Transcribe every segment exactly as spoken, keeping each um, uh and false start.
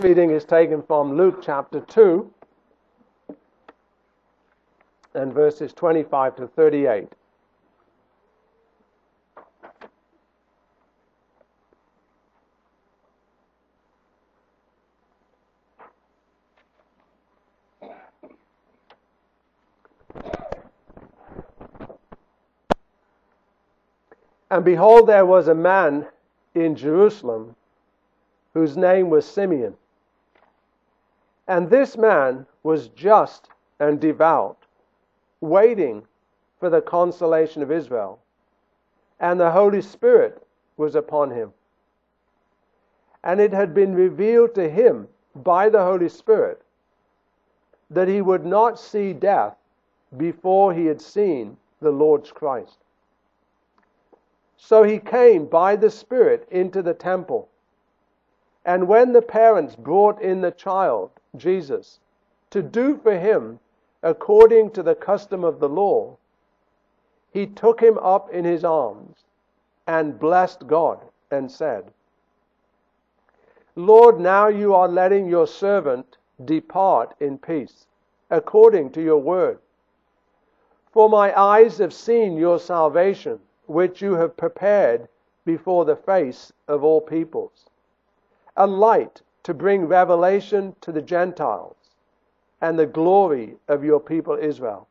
first reading is taken from Luke chapter two and verses twenty-five to thirty-eight. And behold, there was a man in Jerusalem whose name was Simeon. And this man was just and devout, waiting for the consolation of Israel. And the Holy Spirit was upon him. And it had been revealed to him by the Holy Spirit that he would not see death before he had seen the Lord's Christ. So he came by the Spirit into the temple. And when the parents brought in the child, Jesus, to do for him according to the custom of the law, he took him up in his arms and blessed God and said, Lord, now you are letting your servant depart in peace, according to your word. For my eyes have seen your salvation, which you have prepared before the face of all peoples, a light to bring revelation to the Gentiles, and the glory of your people Israel.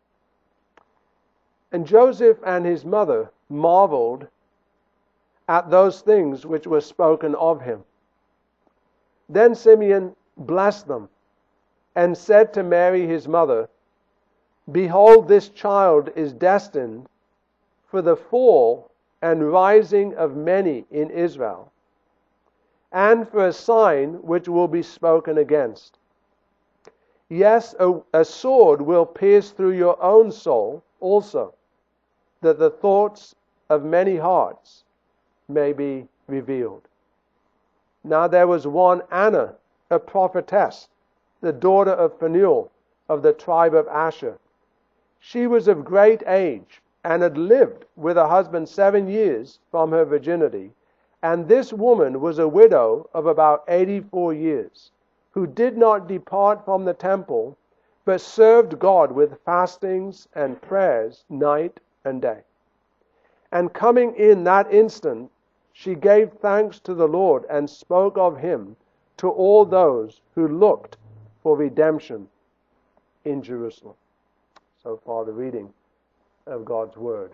And Joseph and his mother marveled at those things which were spoken of him. Then Simeon blessed them, and said to Mary his mother, Behold, this child is destined for the fall and rising of many in Israel, and for a sign which will be spoken against. Yes, a, a sword will pierce through your own soul also, that the thoughts of many hearts may be revealed. Now there was one Anna, a prophetess, the daughter of Phanuel of the tribe of Asher. She was of great age, and had lived with her husband seven years from her virginity. And this woman was a widow of about eighty-four years, who did not depart from the temple, but served God with fastings and prayers night and day. And coming in that instant, she gave thanks to the Lord and spoke of him to all those who looked for redemption in Jerusalem. So far the reading of God's Word.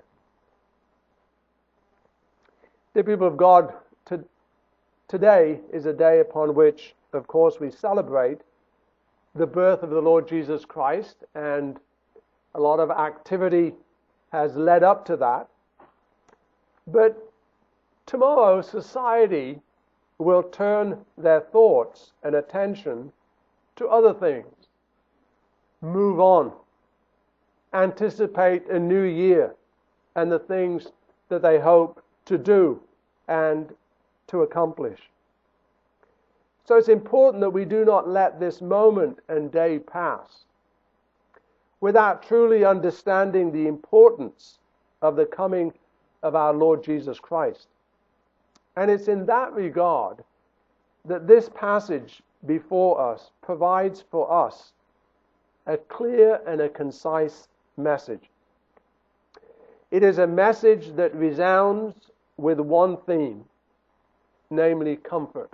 Dear people of God, to, today is a day upon which, of course, we celebrate the birth of the Lord Jesus Christ, and a lot of activity has led up to that. But tomorrow, society will turn their thoughts and attention to other things. Move on. Anticipate a new year and the things that they hope to do and to accomplish. So it's important that we do not let this moment and day pass without truly understanding the importance of the coming of our Lord Jesus Christ. And it's in that regard that this passage before us provides for us a clear and a concise message. It is a message that resounds with one theme, namely comfort.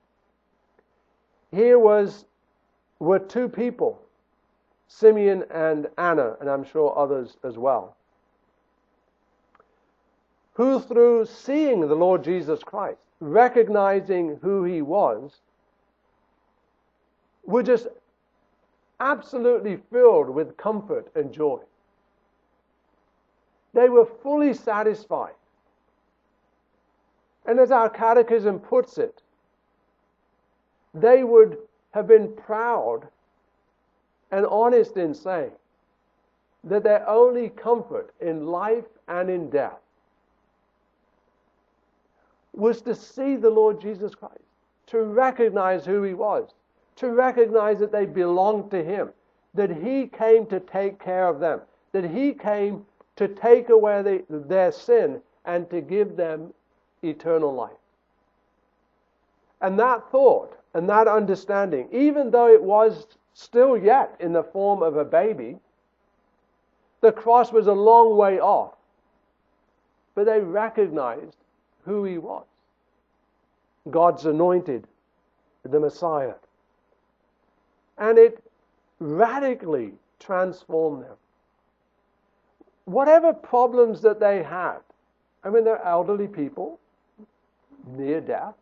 Here was were two people, Simeon and Anna, and I'm sure others as well, who through seeing the Lord Jesus Christ, recognizing who he was, were just absolutely filled with comfort and joy. They were fully satisfied. And as our catechism puts it, they would have been proud and honest in saying that their only comfort in life and in death was to see the Lord Jesus Christ, to recognize who he was, to recognize that they belonged to him, that he came to take care of them, that he came to take away the, their sin and to give them eternal life. And that thought and that understanding, even though it was still yet in the form of a baby, the cross was a long way off. But they recognized who he was. God's anointed, the Messiah. And it radically transformed them. Whatever problems that they had, I mean, they're elderly people, near death,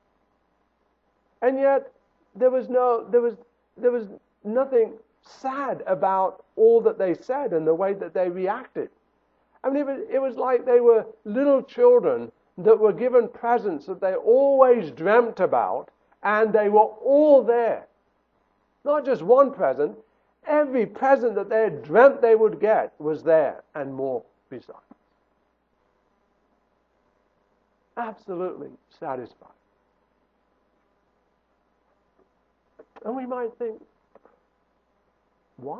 and yet there was no, there was, there was nothing sad about all that they said and the way that they reacted. I mean, it was, it was like they were little children that were given presents that they always dreamt about, and they were all there. Not just one present, every present that they had dreamt they would get was there, and more besides. Absolutely satisfied. And we might think, why?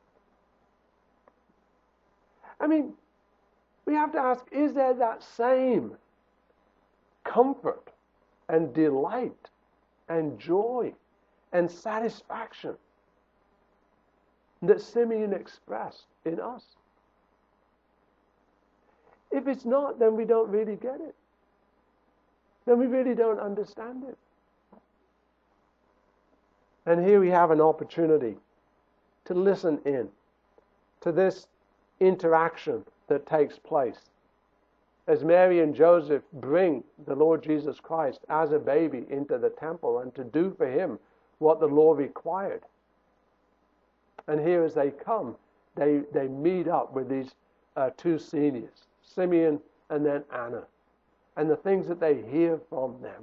I mean, we have to ask, is there that same comfort and delight and joy and satisfaction that Simeon expressed in us? If it's not, then we don't really get it. Then we really don't understand it. And here we have an opportunity to listen in to this interaction that takes place as Mary and Joseph bring the Lord Jesus Christ as a baby into the temple and to do for him what the law required. And here as they come, they, they meet up with these uh, two seniors, Simeon and then Anna, and the things that they hear from them.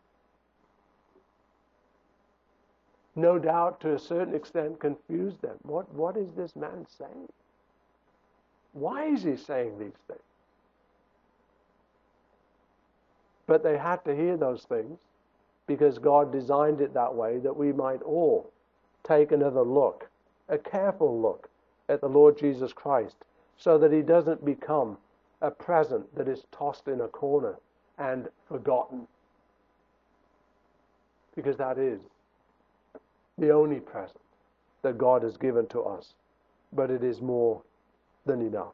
No doubt, to a certain extent, confused them. What, what is this man saying? Why is he saying these things? But they had to hear those things because God designed it that way, that we might all take another look, a careful look at the Lord Jesus Christ, so that he doesn't become a present that is tossed in a corner and forgotten. Because that is the only present that God has given to us. But it is more than enough.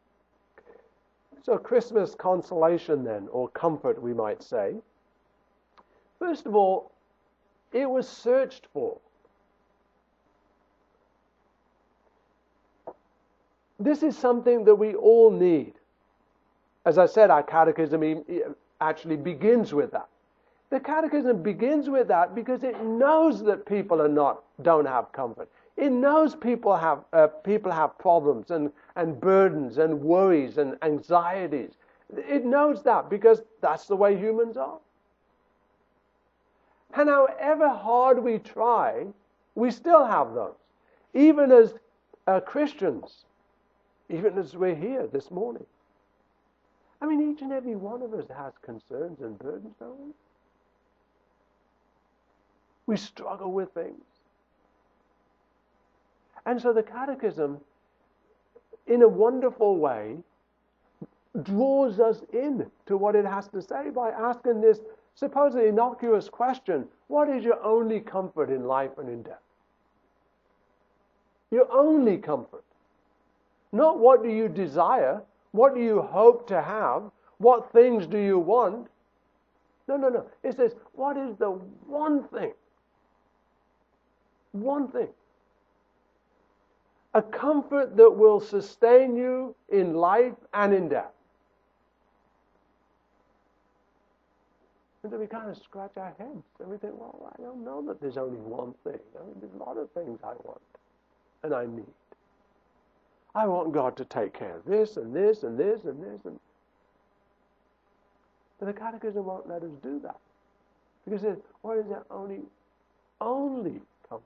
So Christmas consolation then, or comfort we might say. First of all, it was searched for. This is something that we all need. As I said, our catechism actually begins with that. The catechism begins with that because it knows that people are not, don't have comfort. It knows people have uh, people have problems and, and burdens and worries and anxieties. It knows that because that's the way humans are. And however hard we try, we still have those. Even as uh, Christians, even as we're here this morning. I mean, each and every one of us has concerns and burdens, don't we? We struggle with things. And so the Catechism, in a wonderful way, draws us in to what it has to say by asking this supposedly innocuous question: what is your only comfort in life and in death? Your only comfort. Not what do you desire, what do you hope to have, what things do you want. No, no, no. It says, what is the one thing? One thing. A comfort that will sustain you in life and in death. And then we kind of scratch our heads and we think, well, I don't know that there's only one thing. I mean, there's a lot of things I want and I need. I want God to take care of this and this and this and this. And... But the Catechism won't let us do that. Because it says, what is that only, only comfort?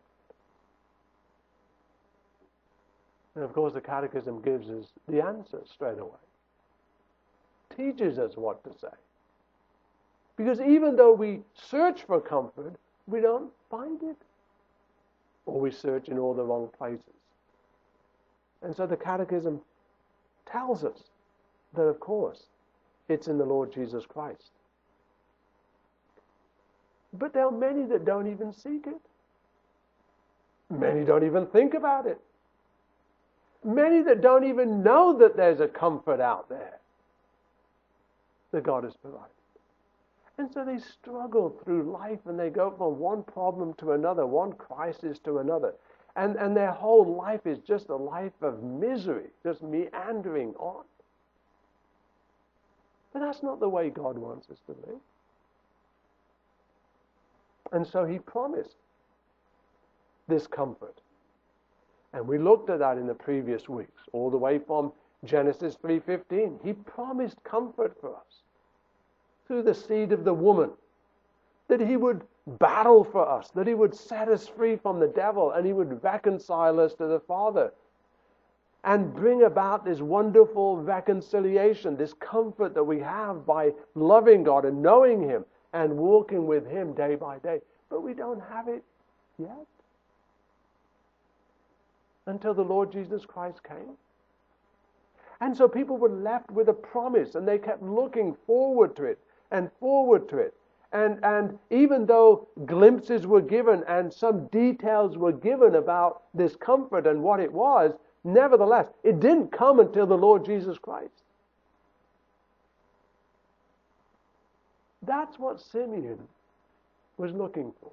And of course the Catechism gives us the answer straight away. Teaches us what to say. Because even though we search for comfort, we don't find it. Or we search in all the wrong places. And so the Catechism tells us that, of course, it's in the Lord Jesus Christ. But there are many that don't even seek it. Many don't even think about it. Many that don't even know that there's a comfort out there that God has provided. And so they struggle through life, and they go from one problem to another, one crisis to another. And, and their whole life is just a life of misery, just meandering on. But that's not the way God wants us to live. And so he promised this comfort. And we looked at that in the previous weeks, all the way from Genesis three fifteen. He promised comfort for us through the seed of the woman, that he would battle for us, that he would set us free from the devil, and he would reconcile us to the Father and bring about this wonderful reconciliation, this comfort that we have by loving God and knowing him and walking with him day by day. But we don't have it yet until the Lord Jesus Christ came. And so people were left with a promise, and they kept looking forward to it and forward to it. And, and even though glimpses were given and some details were given about this comfort and what it was, nevertheless, it didn't come until the Lord Jesus Christ. That's what Simeon was looking for.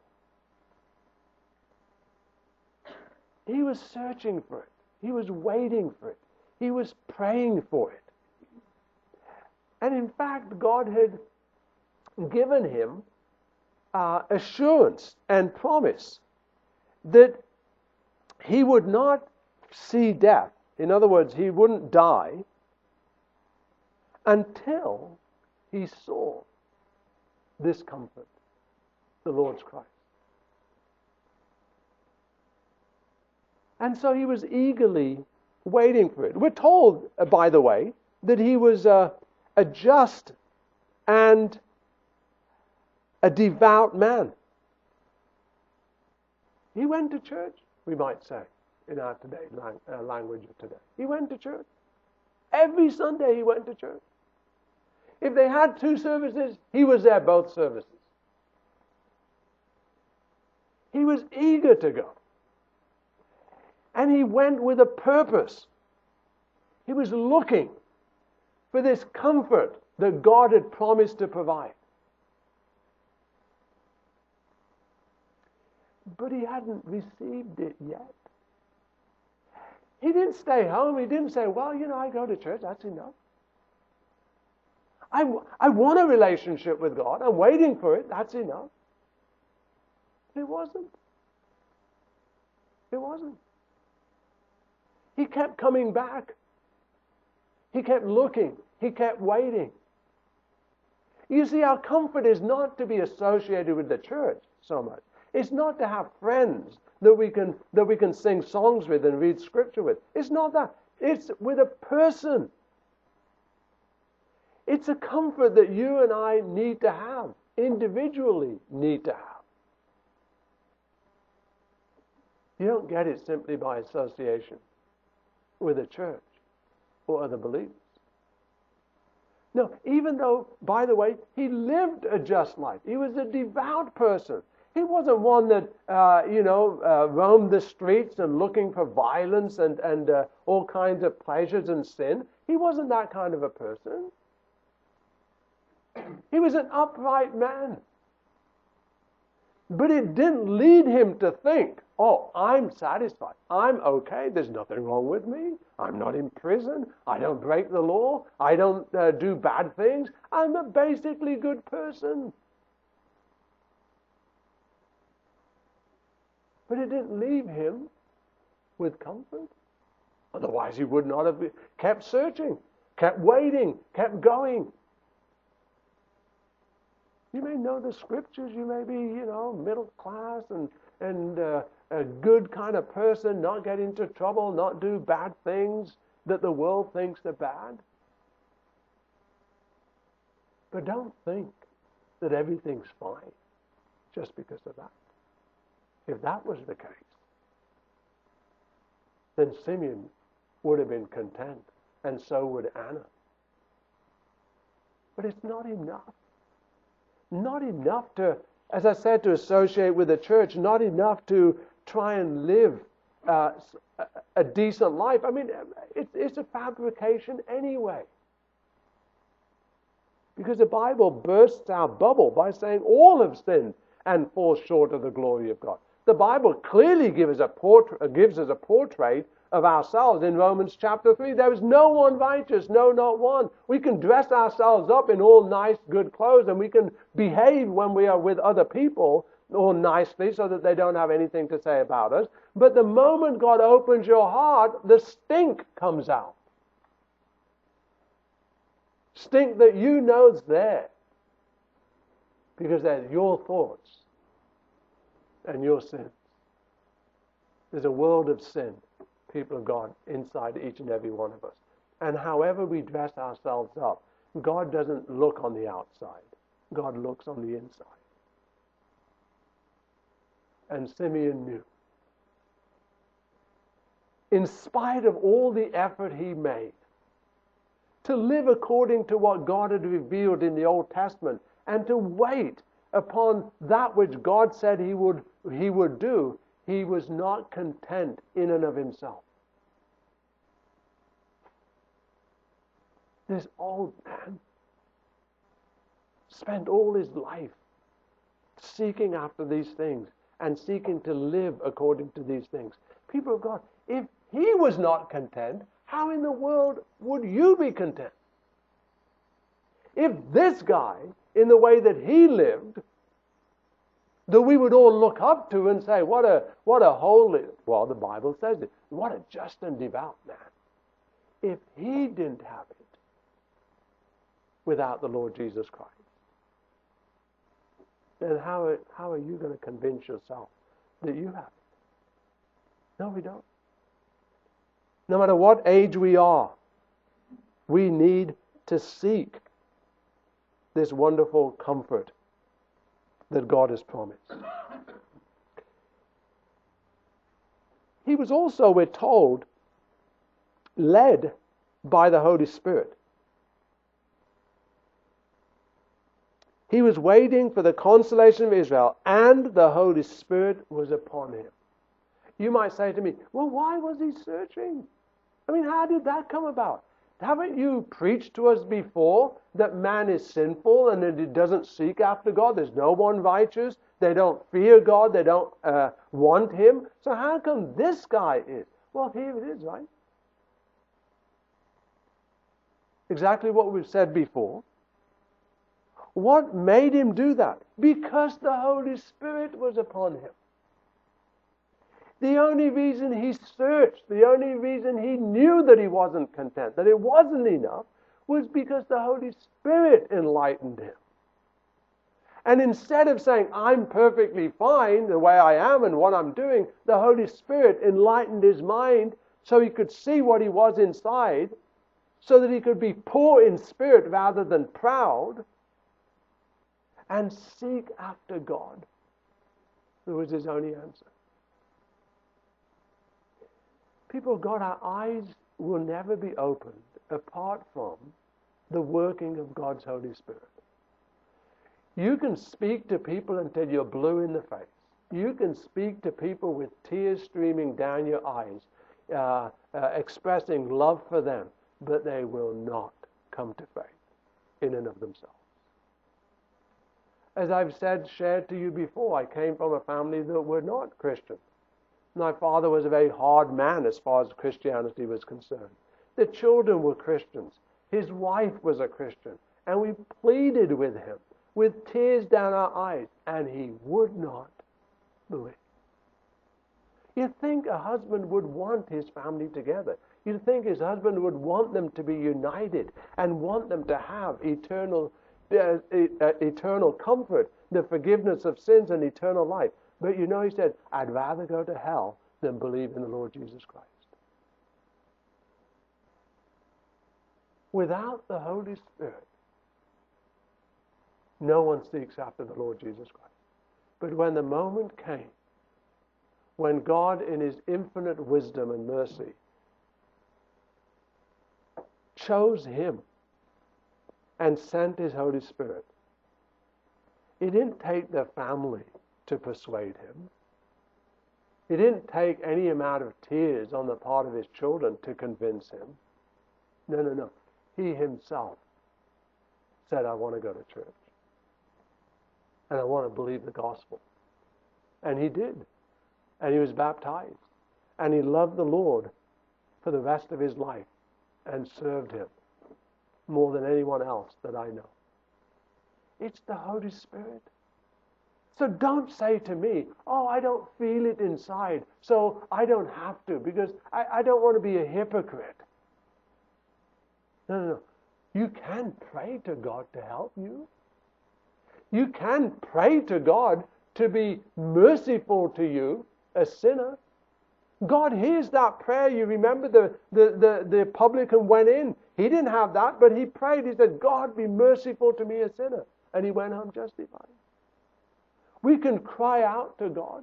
He was searching for it. He was waiting for it. He was praying for it. And in fact, God had given him uh, assurance and promise that he would not see death. In other words, he wouldn't die until he saw this comfort, the Lord's Christ. And so he was eagerly waiting for it. We're told, uh, by the way, that he was uh, a just and a devout man. He went to church, we might say, in our today lang- uh, language of today. He went to church. Every Sunday he went to church. If they had two services, he was there both services. He was eager to go. And he went with a purpose. He was looking for this comfort that God had promised to provide. But he hadn't received it yet. He didn't stay home. He didn't say, well, you know, I go to church, that's enough. I, I want a relationship with God. I'm waiting for it, that's enough. It wasn't. It wasn't. He kept coming back. He kept looking. He kept waiting. You see, our comfort is not to be associated with the church so much. It's not to have friends that we can that we can sing songs with and read scripture with. It's not that. It's with a person. It's a comfort that you and I need to have, individually need to have. You don't get it simply by association with a church or other believers. No, even though, by the way, he lived a just life. He was a devout person. He wasn't one that, uh, you know, uh, roamed the streets and looking for violence and, and uh, all kinds of pleasures and sin. He wasn't that kind of a person. He was an upright man. But it didn't lead him to think, oh, I'm satisfied. I'm okay. There's nothing wrong with me. I'm not in prison. I don't break the law. I don't uh, do bad things. I'm a basically good person. But it didn't leave him with comfort. Otherwise, he would not have kept searching, kept waiting, kept going. You may know the scriptures. You may be, you know, middle class and, and uh, a good kind of person, not get into trouble, not do bad things that the world thinks are bad. But don't think that everything's fine just because of that. If that was the case, then Simeon would have been content, and so would Anna. But it's not enough. Not enough to, as I said, to associate with the church, not enough to try and live uh, a decent life. I mean, it's, it's a fabrication anyway. Because the Bible bursts our bubble by saying all have sinned and fall short of the glory of God. The Bible clearly gives, a portrait, gives us a portrait of ourselves in Romans chapter three. There is no one righteous, no, not one. We can dress ourselves up in all nice, good clothes, and we can behave when we are with other people all nicely so that they don't have anything to say about us. But the moment God opens your heart, the stink comes out. Stink that you know is there. Because they're your thoughts and your sins. There's a world of sin, people of God, inside each and every one of us. And however we dress ourselves up, God doesn't look on the outside. God looks on the inside. And Simeon knew. In spite of all the effort he made to live according to what God had revealed in the Old Testament and to wait upon that which God said he would, he would do, he was not content in and of himself. This old man spent all his life seeking after these things and seeking to live according to these things. People of God, if he was not content, how in the world would you be content? If this guy, in the way that he lived, that we would all look up to and say, what a what a holy, well, the Bible says it, what a just and devout man. If he didn't have it without the Lord Jesus Christ, then how are, how are you going to convince yourself that you have it? No, we don't. No matter what age we are, we need to seek this wonderful comfort that God has promised. He was also, we're told, led by the Holy Spirit. He was waiting for the consolation of Israel, and the Holy Spirit was upon him. You might say to me, well, why was he searching? I mean, how did that come about? Haven't you preached to us before that man is sinful and that he doesn't seek after God? There's no one righteous. They don't fear God. They don't uh, want him. So how come this guy is? Well, here it is, right? Exactly what we've said before. What made him do that? Because the Holy Spirit was upon him. The only reason he searched, the only reason he knew that he wasn't content, that it wasn't enough, was because the Holy Spirit enlightened him. And instead of saying, I'm perfectly fine the way I am and what I'm doing, the Holy Spirit enlightened his mind so he could see what he was inside, so that he could be poor in spirit rather than proud, and seek after God. That was his only answer. People of God, our eyes will never be opened apart from the working of God's Holy Spirit. You can speak to people until you're blue in the face. You can speak to people with tears streaming down your eyes, uh, uh, expressing love for them, but they will not come to faith in and of themselves. As I've said, shared to you before, I came from a family that were not Christian. My father was a very hard man as far as Christianity was concerned. The children were Christians. His wife was a Christian. And we pleaded with him with tears down our eyes, and he would not believe. You'd think a husband would want his family together. You'd think his husband would want them to be united and want them to have eternal, uh, uh, eternal comfort, the forgiveness of sins and eternal life. But you know, he said, I'd rather go to hell than believe in the Lord Jesus Christ. Without the Holy Spirit, no one seeks after the Lord Jesus Christ. But when the moment came, when God in his infinite wisdom and mercy chose him and sent his Holy Spirit, It didn't take the family to persuade him. It didn't take any amount of tears on the part of his children to convince him. No, no, no. He himself said, I want to go to church. And I want to believe the gospel. And he did. And he was baptized. And he loved the Lord for the rest of his life and served him more than anyone else that I know. It's the Holy Spirit. So don't say to me, oh, I don't feel it inside, so I don't have to, because I, I don't want to be a hypocrite. No, no, no. You can pray to God to help you. You can pray to God to be merciful to you, a sinner. God hears that prayer. You remember the, the, the, the publican went in. He didn't have that, but he prayed. He said, God, be merciful to me, a sinner. And he went home justified. We can cry out to God.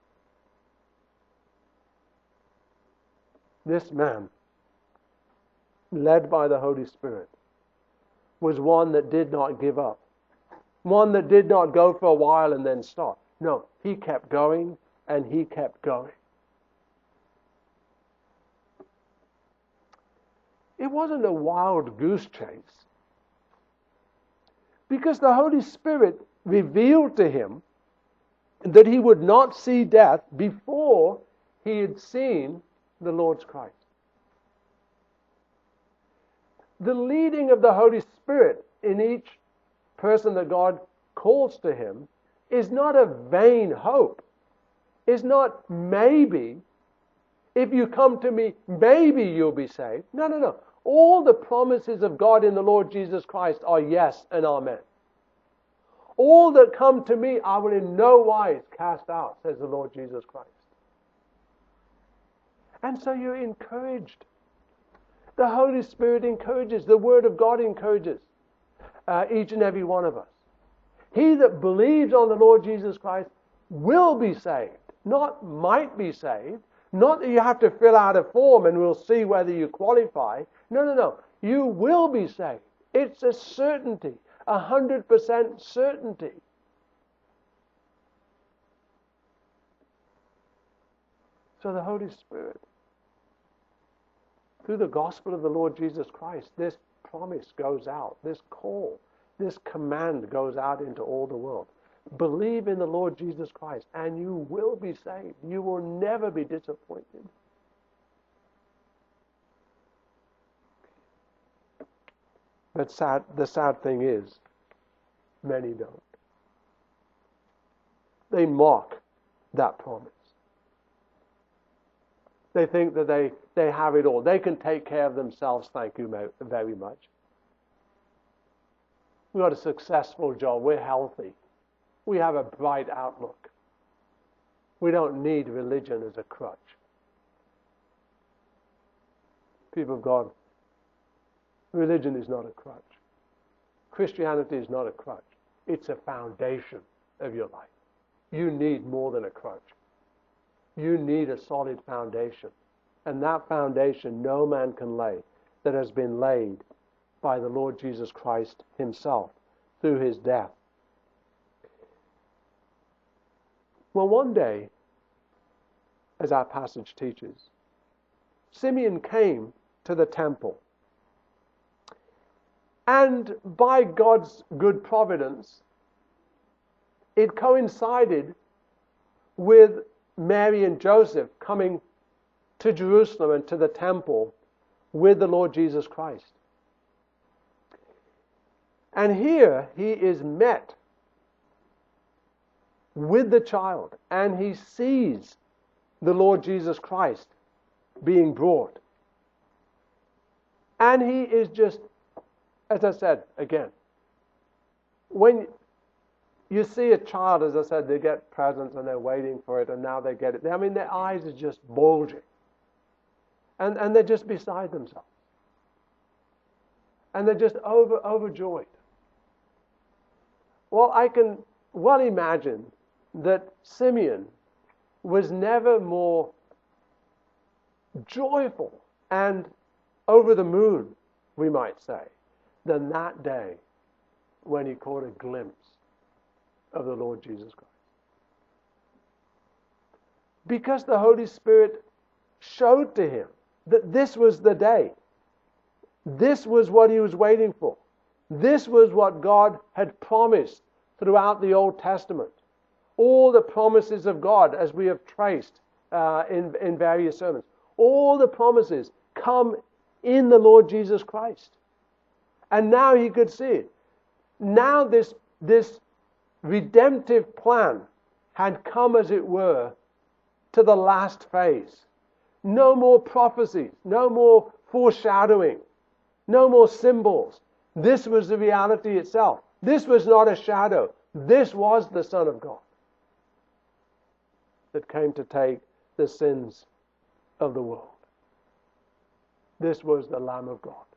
This man, led by the Holy Spirit, was one that did not give up. One that did not go for a while and then stop. No, he kept going and he kept going. It wasn't a wild goose chase. Because the Holy Spirit revealed to him that he would not see death before he had seen the Lord's Christ. The leading of the Holy Spirit in each person that God calls to him is not a vain hope. It's not maybe, if you come to me, maybe you'll be saved. No, no, no. All the promises of God in the Lord Jesus Christ are yes and amen. All that come to me I will in no wise cast out, says the Lord Jesus Christ. And so you're encouraged. The Holy Spirit encourages. The Word of God encourages uh, each and every one of us. He that believes on the Lord Jesus Christ will be saved, not might be saved. Not that you have to fill out a form and we'll see whether you qualify. No, no, no. You will be saved. It's a certainty, a hundred percent certainty. So the Holy Spirit, through the gospel of the Lord Jesus Christ, this promise goes out, this call, this command goes out into all the world. Believe in the Lord Jesus Christ and you will be saved. You will never be disappointed. But sad, the sad thing is, many don't. They mock that promise. They think that they, they have it all. They can take care of themselves, thank you very much. We've got a successful job. We're healthy. We have a bright outlook. We don't need religion as a crutch. People of God, religion is not a crutch. Christianity is not a crutch. It's a foundation of your life. You need more than a crutch. You need a solid foundation. And that foundation no man can lay that has been laid by the Lord Jesus Christ himself through his death. Well, one day, as our passage teaches, Simeon came to the temple. And by God's good providence, it coincided with Mary and Joseph coming to Jerusalem and to the temple with the Lord Jesus Christ. And here he is met with the child, and he sees the Lord Jesus Christ being brought. And he is just, as I said again, when you see a child, as I said, they get presents and they're waiting for it and now they get it. I mean, their eyes are just bulging. And, and they're just beside themselves. And they're just over, overjoyed. Well, I can well imagine that Simeon was never more joyful and over the moon, we might say, than that day when he caught a glimpse of the Lord Jesus Christ. Because the Holy Spirit showed to him that this was the day. This was what he was waiting for. This was what God had promised throughout the Old Testament. All the promises of God, as we have traced uh, in, in various sermons, all the promises come in the Lord Jesus Christ. And now he could see it. Now this, this redemptive plan had come, as it were, to the last phase. No more prophecies, no more foreshadowing, no more symbols. This was the reality itself. This was not a shadow. This was the Son of God that came to take the sins of the world. This was the Lamb of God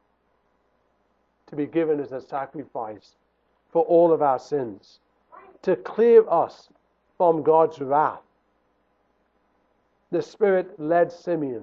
to be given as a sacrifice for all of our sins, to clear us from God's wrath. The Spirit led Simeon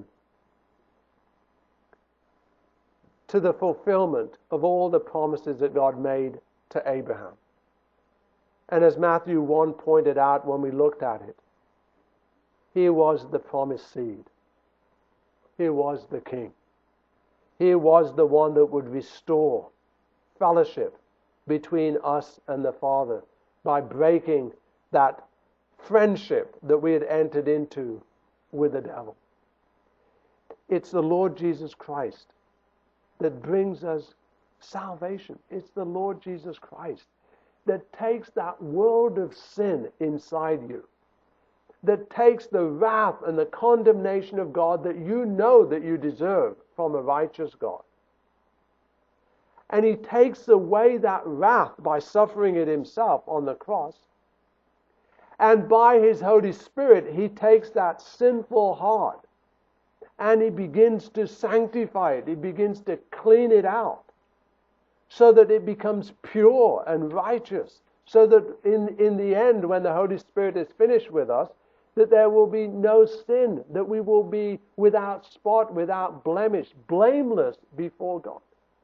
to the fulfillment of all the promises that God made to Abraham. And as Matthew one pointed out when we looked at it, here was the promised seed. Here was the King. Here was the one that would restore fellowship between us and the Father by breaking that friendship that we had entered into with the devil. It's the Lord Jesus Christ that brings us salvation. It's the Lord Jesus Christ that takes that world of sin inside you, that takes the wrath and the condemnation of God that you know that you deserve from a righteous God. And he takes away that wrath by suffering it himself on the cross. And by his Holy Spirit, he takes that sinful heart and he begins to sanctify it. He begins to clean it out so that it becomes pure and righteous. So that in, in the end, when the Holy Spirit is finished with us, that there will be no sin, that we will be without spot, without blemish, blameless before God.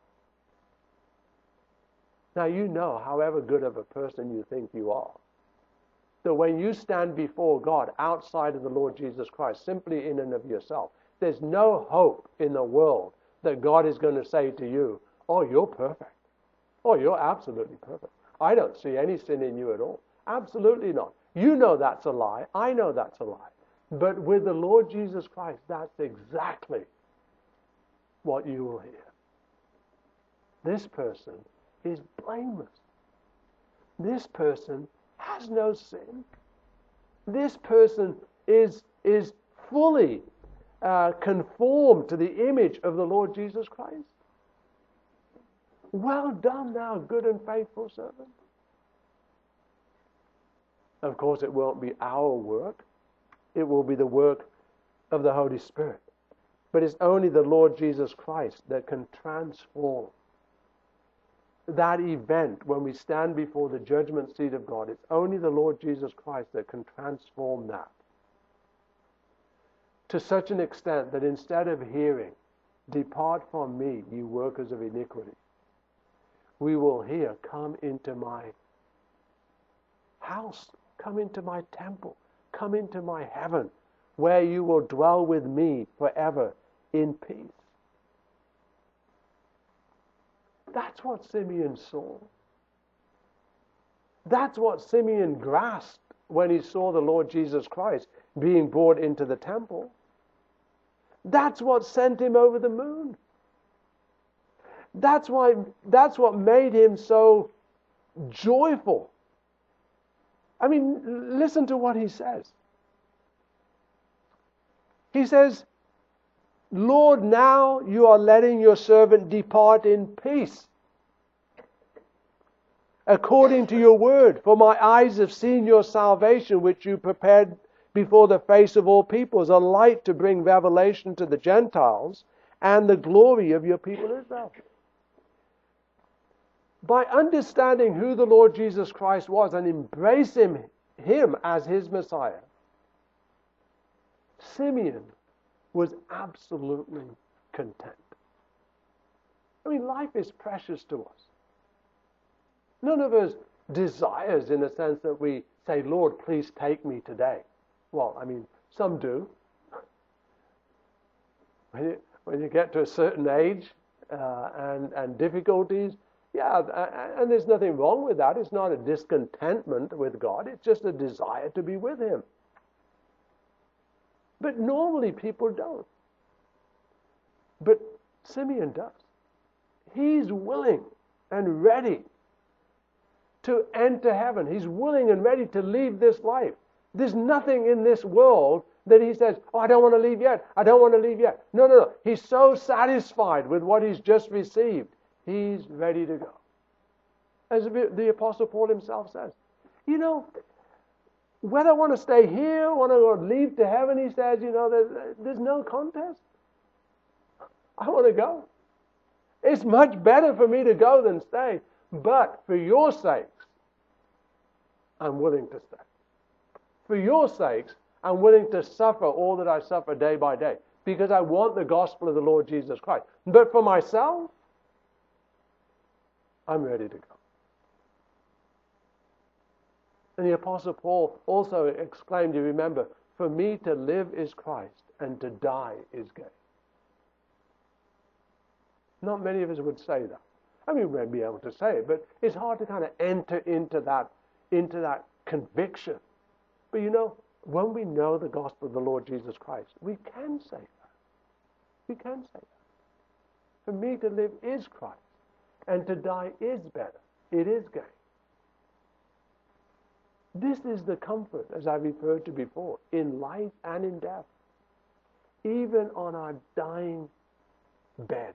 Now you know, however good of a person you think you are, that when you stand before God outside of the Lord Jesus Christ, simply in and of yourself, there's no hope in the world that God is going to say to you, oh, you're perfect. Oh, you're absolutely perfect. I don't see any sin in you at all. Absolutely not. You know that's a lie. I know that's a lie. But with the Lord Jesus Christ, that's exactly what you will hear. This person is blameless. This person has no sin. This person is, is fully uh, conformed to the image of the Lord Jesus Christ. Well done, thou good and faithful servant. Of course, it won't be our work. It will be the work of the Holy Spirit. But it's only the Lord Jesus Christ that can transform that event when we stand before the judgment seat of God. It's only the Lord Jesus Christ that can transform that to such an extent that instead of hearing, "Depart from me, you workers of iniquity," we will hear, "Come into my house, come into my temple, come into my heaven, where you will dwell with me forever in peace." That's what Simeon saw. That's what Simeon grasped when he saw the Lord Jesus Christ being brought into the temple. That's what sent him over the moon. That's why, that's what made him so joyful. I mean, listen to what he says. He says, "Lord, now you are letting your servant depart in peace, according to your word. For my eyes have seen your salvation, which you prepared before the face of all peoples, a light to bring revelation to the Gentiles and the glory of your people Israel." By understanding who the Lord Jesus Christ was and embracing him as his Messiah, Simeon was absolutely content. I mean, life is precious to us. None of us desires in a sense that we say, Lord, please take me today. Well, I mean, some do. When you, when you get to a certain age uh, and, and difficulties, yeah, and there's nothing wrong with that. It's not a discontentment with God. It's just a desire to be with Him. But normally people don't. But Simeon does. He's willing and ready to enter heaven. He's willing and ready to leave this life. There's nothing in this world that he says, oh, I don't want to leave yet. I don't want to leave yet. No, no, no. He's so satisfied with what he's just received. He's ready to go. As the Apostle Paul himself says. You know, whether I want to stay here, want to leave to heaven, he says, you know, there's, there's no contest. I want to go. It's much better for me to go than stay. But for your sakes, I'm willing to stay. For your sakes, I'm willing to suffer all that I suffer day by day. Because I want the gospel of the Lord Jesus Christ. But for myself, I'm ready to go. And the Apostle Paul also exclaimed, you remember, for me to live is Christ and to die is gain. Not many of us would say that. I mean, we may be able to say it, but it's hard to kind of enter into that, into that conviction. But you know, when we know the gospel of the Lord Jesus Christ, we can say that. We can say that. For me to live is Christ, and to die is better. It is gain. This is the comfort, as I referred to before, in life and in death. Even on our dying bed,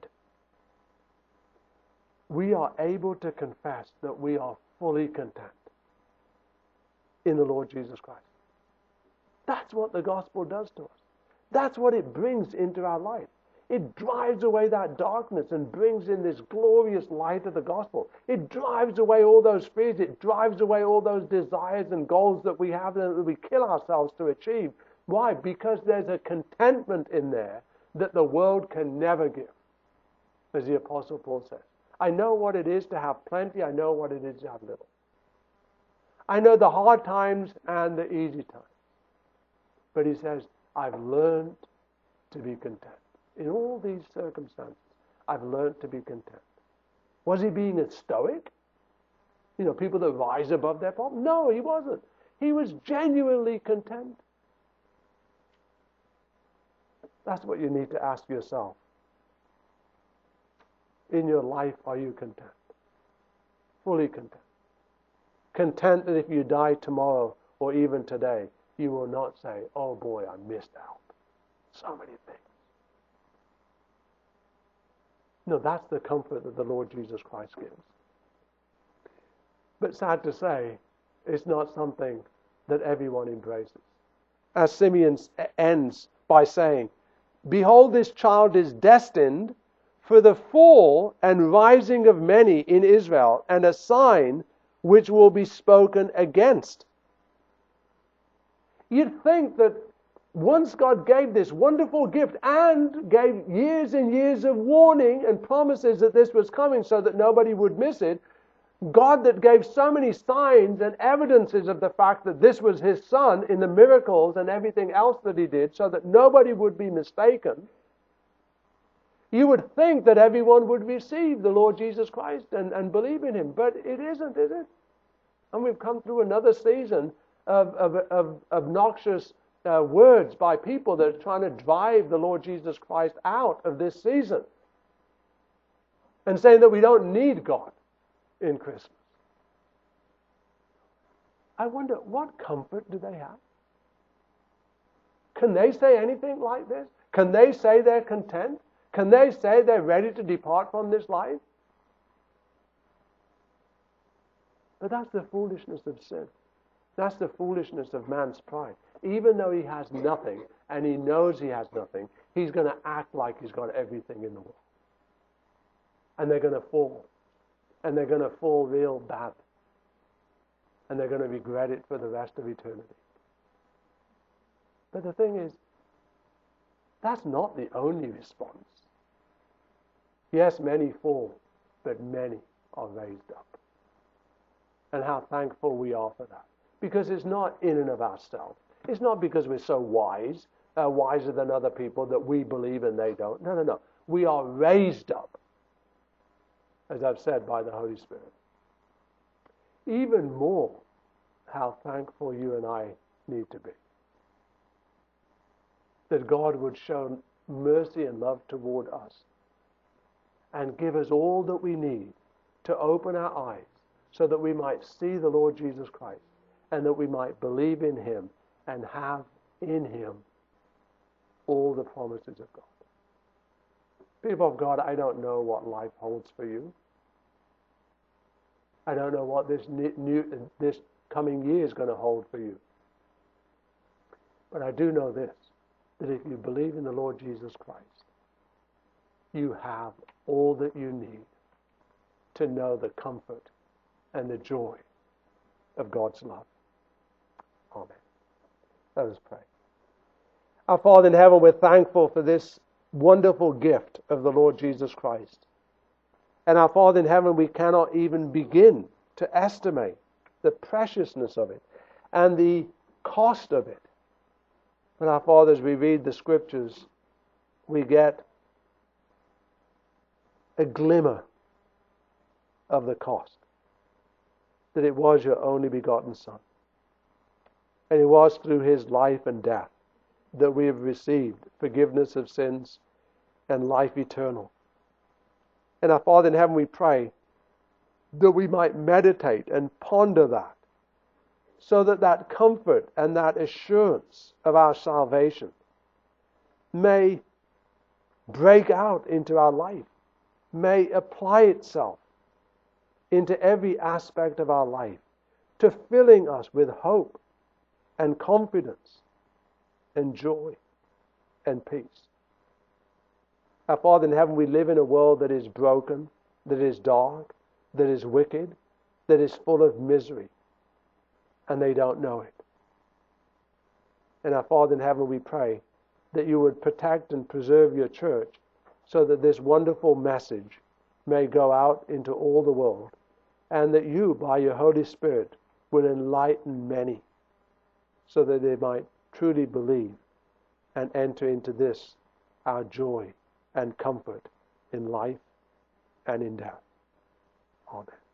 we are able to confess that we are fully content in the Lord Jesus Christ. That's what the gospel does to us. That's what it brings into our life. It drives away that darkness and brings in this glorious light of the gospel. It drives away all those fears. It drives away all those desires and goals that we have that we kill ourselves to achieve. Why? Because there's a contentment in there that the world can never give, as the Apostle Paul says. I know what it is to have plenty. I know what it is to have little. I know the hard times and the easy times. But he says, I've learned to be content. In all these circumstances, I've learned to be content. Was he being a stoic? You know, people that rise above their problem? No, he wasn't. He was genuinely content. That's what you need to ask yourself. In your life, are you content? Fully content. Content that if you die tomorrow or even today, you will not say, oh boy, I missed out. So many things. No, that's the comfort that the Lord Jesus Christ gives. But sad to say, it's not something that everyone embraces. As Simeon ends by saying, behold, this child is destined for the fall and rising of many in Israel, and a sign which will be spoken against. You'd think that once God gave this wonderful gift and gave years and years of warning and promises that this was coming so that nobody would miss it, God that gave so many signs and evidences of the fact that this was his son in the miracles and everything else that he did so that nobody would be mistaken, you would think that everyone would receive the Lord Jesus Christ and, and believe in him. But it isn't, is it? And we've come through another season of, of, of obnoxious uh, words by people that are trying to drive the Lord Jesus Christ out of this season. And saying that we don't need God in Christmas. I wonder, what comfort do they have? Can they say anything like this? Can they say they're content? Can they say they're ready to depart from this life? But that's the foolishness of sin. That's the foolishness of man's pride. Even though he has nothing, and he knows he has nothing, he's going to act like he's got everything in the world. And they're going to fall. And they're going to fall real bad. And they're going to regret it for the rest of eternity. But the thing is, that's not the only response. Yes, many fall, but many are raised up. And how thankful we are for that. Because it's not in and of ourselves. It's not because we're so wise, uh, wiser than other people, that we believe and they don't. No, no, no. We are raised up, as I've said, by the Holy Spirit. Even more, how thankful you and I need to be. That God would show mercy and love toward us and give us all that we need to open our eyes so that we might see the Lord Jesus Christ and that we might believe in Him and have in Him all the promises of God. People of God, I don't know what life holds for you. I don't know what this new, this coming year is going to hold for you. But I do know this, that if you believe in the Lord Jesus Christ, you have all that you need to know the comfort and the joy of God's love. Amen. Let us pray. Our Father in heaven, we're thankful for this wonderful gift of the Lord Jesus Christ. And our Father in heaven, we cannot even begin to estimate the preciousness of it and the cost of it. But our Father, as we read the Scriptures, we get a glimmer of the cost. That it was your only begotten Son. And it was through His life and death that we have received forgiveness of sins and life eternal. And our Father in heaven, we pray that we might meditate and ponder that, so that that comfort and that assurance of our salvation may break out into our life, may apply itself into every aspect of our life, to filling us with hope and confidence and joy and peace. Our Father in heaven, we live in a world that is broken, that is dark, that is wicked, that is full of misery, and they don't know it. And our Father in heaven, we pray that you would protect and preserve your church so that this wonderful message may go out into all the world, and that you, by your Holy Spirit, will enlighten many so that they might truly believe and enter into this, our joy and comfort in life and in death. Amen.